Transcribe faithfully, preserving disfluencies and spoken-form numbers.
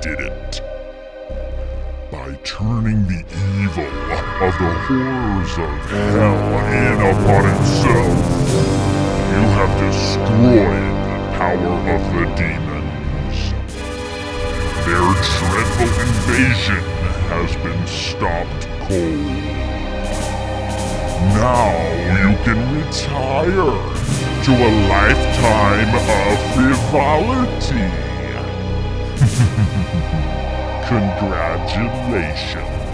did it. By turning the evil of the horrors of hell in upon itself, you have destroyed the power of the demons. Their dreadful invasion has been stopped cold. Now you can retire to a lifetime of frivolity. Congratulations.